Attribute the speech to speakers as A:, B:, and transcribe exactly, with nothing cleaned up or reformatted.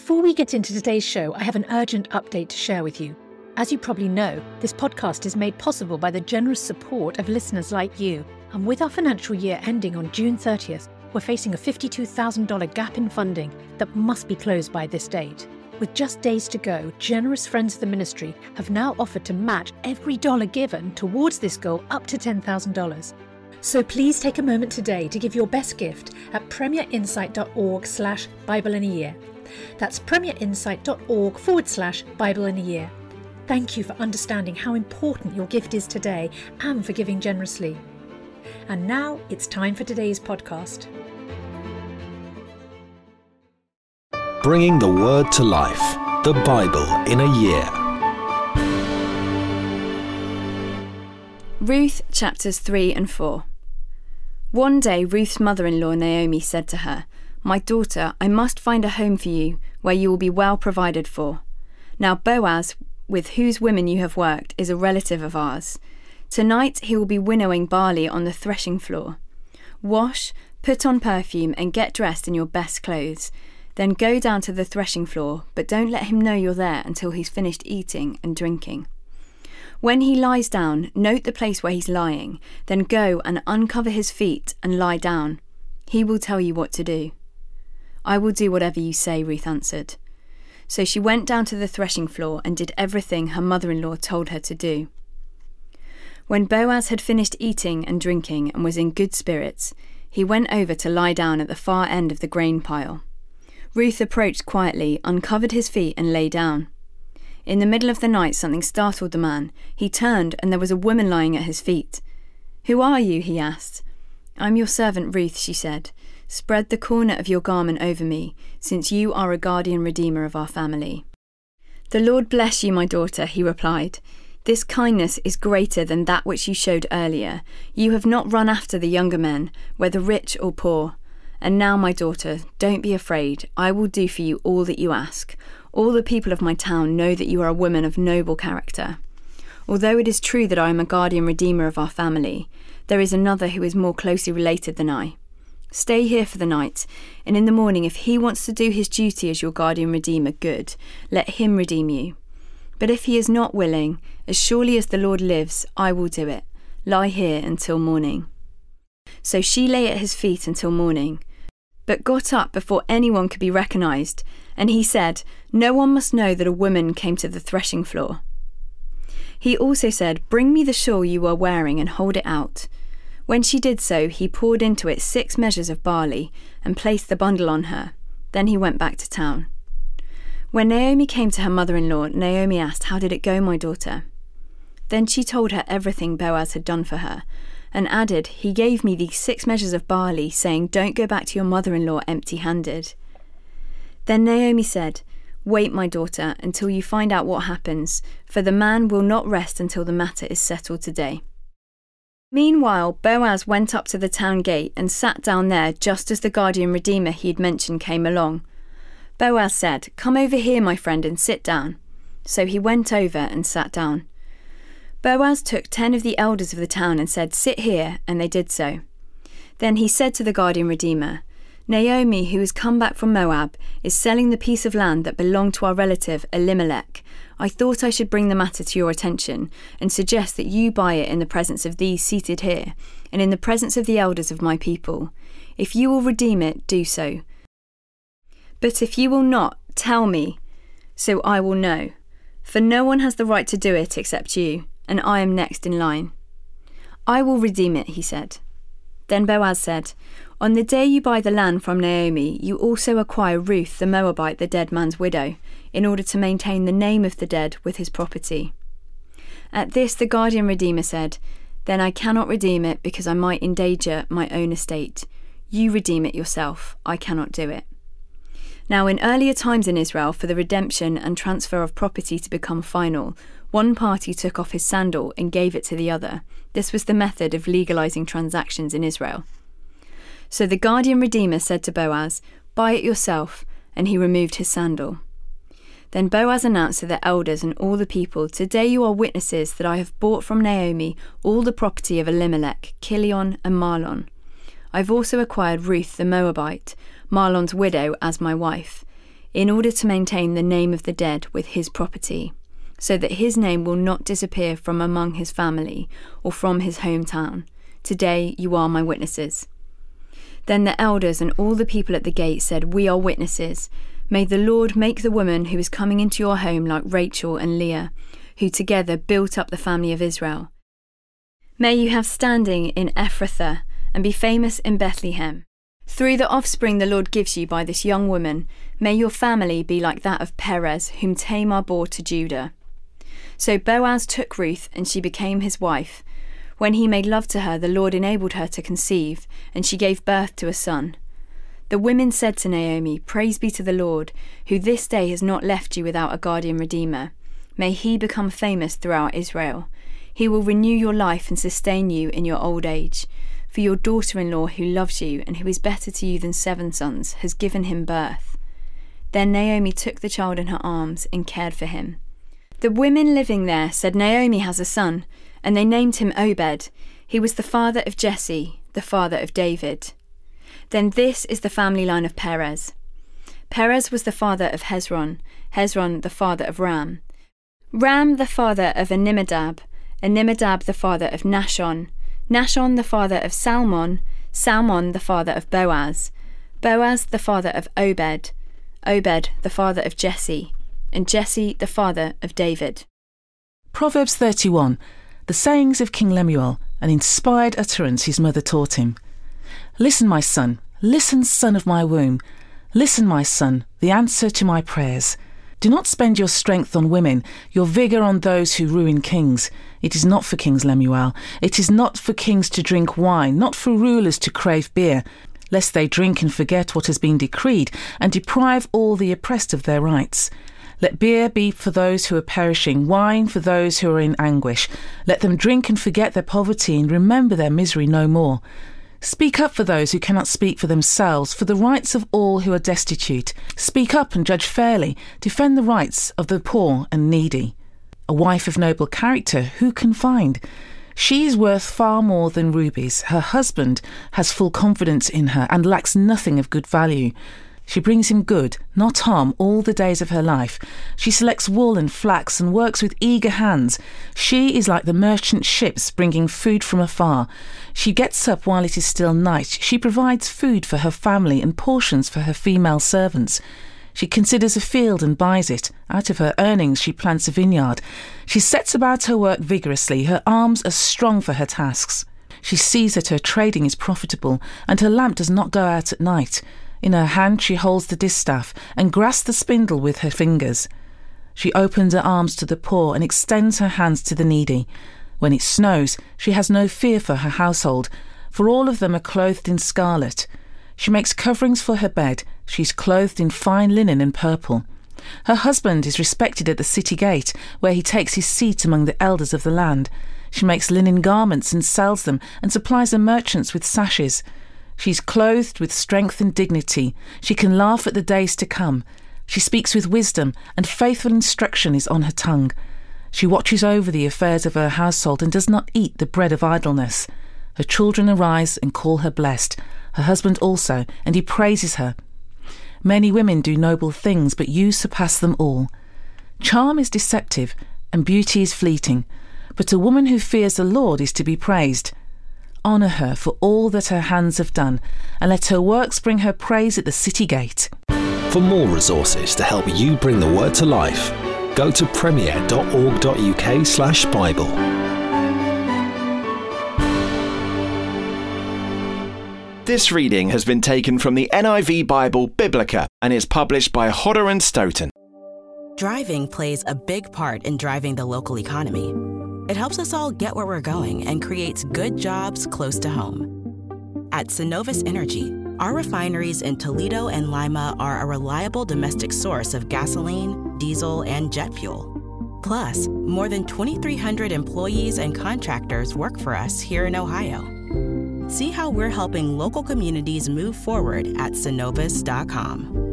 A: Before we get into today's show, I have an urgent update to share with you. As you probably know, this podcast is made possible by the generous support of listeners like you. And with our financial year ending on June thirtieth, we're facing a fifty-two thousand dollars gap in funding that must be closed by this date. With just days to go, generous friends of the ministry have now offered to match every dollar given towards this goal up to ten thousand dollars. So please take a moment today to give your best gift at premierinsight.org slash Bible in a year. That's premierinsight.org forward slash Bible in a year. Thank you for understanding how important your gift is today and for giving generously. And now it's time for today's podcast.
B: Bringing the Word to life, the Bible in a year.
C: Ruth chapters three and four. One day Ruth's mother-in-law Naomi said to her, "My daughter, I must find a home for you where you will be well provided for. Now Boaz, with whose women you have worked, is a relative of ours. Tonight he will be winnowing barley on the threshing floor. Wash, put on perfume, and get dressed in your best clothes. Then go down to the threshing floor, but don't let him know you're there until he's finished eating and drinking. When he lies down, note the place where he's lying, then go and uncover his feet and lie down. He will tell you what to do." "I will do whatever you say," Ruth answered. So she went down to the threshing floor and did everything her mother-in-law told her to do. When Boaz had finished eating and drinking and was in good spirits, he went over to lie down at the far end of the grain pile. Ruth approached quietly, uncovered his feet and lay down. In the middle of the night something startled the man. He turned and there was a woman lying at his feet. "Who are you?" he asked. "I'm your servant Ruth," she said. "Spread the corner of your garment over me, since you are a guardian redeemer of our family." "The Lord bless you, my daughter," he replied. "This kindness is greater than that which you showed earlier. You have not run after the younger men, whether rich or poor. And now, my daughter, don't be afraid. I will do for you all that you ask. All the people of my town know that you are a woman of noble character. Although it is true that I am a guardian redeemer of our family, there is another who is more closely related than I. Stay here for the night, and in the morning, if he wants to do his duty as your guardian redeemer, good, let him redeem you. But if he is not willing, as surely as the Lord lives, I will do it. Lie here until morning." So she lay at his feet until morning, but got up before anyone could be recognised, and he said, "No one must know that a woman came to the threshing floor." He also said, "Bring me the shawl you are wearing and hold it out." When she did so, he poured into it six measures of barley and placed the bundle on her. Then he went back to town. When Naomi came to her mother-in-law, Naomi asked, "How did it go, my daughter?" Then she told her everything Boaz had done for her, and added, "He gave me these six measures of barley, saying, 'Don't go back to your mother-in-law empty-handed.'" Then Naomi said, "Wait, my daughter, until you find out what happens, for the man will not rest until the matter is settled today." Meanwhile, Boaz went up to the town gate and sat down there just as the guardian redeemer he had mentioned came along. Boaz said, "Come over here, my friend, and sit down." So he went over and sat down. Boaz took ten of the elders of the town and said, "Sit here," and they did so. Then he said to the guardian redeemer, "Naomi, who has come back from Moab, is selling the piece of land that belonged to our relative Elimelech. I thought I should bring the matter to your attention and suggest that you buy it in the presence of these seated here and in the presence of the elders of my people. If you will redeem it, do so. But if you will not, tell me, so I will know. For no one has the right to do it except you, and I am next in line." "I will redeem it," he said. Then Boaz said, "On the day you buy the land from Naomi, you also acquire Ruth the Moabite, the dead man's widow, in order to maintain the name of the dead with his property." At this the guardian redeemer said, "Then I cannot redeem it because I might endanger my own estate. You redeem it yourself. I cannot do it." Now, in earlier times in Israel, for the redemption and transfer of property to become final, one party took off his sandal and gave it to the other. This was the method of legalizing transactions in Israel. So the guardian redeemer said to Boaz, "Buy it yourself," and he removed his sandal. Then Boaz announced to the elders and all the people, "Today you are witnesses that I have bought from Naomi all the property of Elimelech, Kilion, and Mahlon. I've also acquired Ruth the Moabite, Mahlon's widow, as my wife. in order to maintain the name of the dead with his property, so that his name will not disappear from among his family or from his hometown. Today you are my witnesses." Then the elders and all the people at the gate said, "We are witnesses. May the Lord make the woman who is coming into your home like Rachel and Leah, who together built up the family of Israel. May you have standing in Ephrathah and be famous in Bethlehem. Through the offspring the Lord gives you by this young woman, may your family be like that of Perez, whom Tamar bore to Judah." So Boaz took Ruth, and she became his wife. When he made love to her, the Lord enabled her to conceive, and she gave birth to a son. The women said to Naomi, "Praise be to the Lord, who this day has not left you without a guardian redeemer. May he become famous throughout Israel. He will renew your life and sustain you in your old age. For your daughter-in-law, who loves you and who is better to you than seven sons, has given him birth." Then Naomi took the child in her arms and cared for him. The women living there said, "Naomi has a son," and they named him Obed. He was the father of Jesse, the father of David. Then this is the family line of Perez. Perez was the father of Hezron, Hezron the father of Ram, Ram the father of Amminadab, Amminadab the father of Nahshon, Nahshon the father of Salmon, Salmon the father of Boaz, Boaz the father of Obed, Obed the father of Jesse, and Jesse the father of David.
D: Proverbs thirty-one, the sayings of King Lemuel, an inspired utterance his mother taught him. "Listen, my son, listen, son of my womb. Listen, my son, the answer to my prayers. Do not spend your strength on women, your vigour on those who ruin kings. It is not for kings, Lemuel. It is not for kings to drink wine, not for rulers to crave beer, lest they drink and forget what has been decreed, and deprive all the oppressed of their rights. Let beer be for those who are perishing, wine for those who are in anguish. Let them drink and forget their poverty and remember their misery no more. Speak up for those who cannot speak for themselves, for the rights of all who are destitute. Speak up and judge fairly. Defend the rights of the poor and needy. A wife of noble character who can find? She is worth far more than rubies. Her husband has full confidence in her and lacks nothing of good value. She brings him good, not harm, all the days of her life. She selects wool and flax and works with eager hands. She is like the merchant ships bringing food from afar. She gets up while it is still night. She provides food for her family and portions for her female servants. She considers a field and buys it. Out of her earnings she plants a vineyard. She sets about her work vigorously. Her arms are strong for her tasks. She sees that her trading is profitable, and her lamp does not go out at night. In her hand she holds the distaff and grasps the spindle with her fingers. She opens her arms to the poor and extends her hands to the needy. When it snows, she has no fear for her household, for all of them are clothed in scarlet. She makes coverings for her bed. She is clothed in fine linen and purple. Her husband is respected at the city gate, where he takes his seat among the elders of the land. She makes linen garments and sells them, and supplies the merchants with sashes. She is clothed with strength and dignity. She can laugh at the days to come. She speaks with wisdom, and faithful instruction is on her tongue. She watches over the affairs of her household and does not eat the bread of idleness. Her children arise and call her blessed, her husband also, and he praises her. Many women do noble things, but you surpass them all. Charm is deceptive, and beauty is fleeting, but a woman who fears the Lord is to be praised. Honour her for all that her hands have done, and let her works bring her praise at the city gate.
B: For more resources to help you bring the word to life, go to premier.org.uk slash Bible.
E: This reading has been taken from the N I V Bible Biblica and is published by Hodder and Stoughton.
F: Driving plays a big part in driving the local economy. It helps us all get where we're going and creates good jobs close to home. At Synovus Energy, our refineries in Toledo and Lima are a reliable domestic source of gasoline, diesel, and jet fuel. Plus, more than twenty-three hundred employees and contractors work for us here in Ohio. See how we're helping local communities move forward at synovus dot com.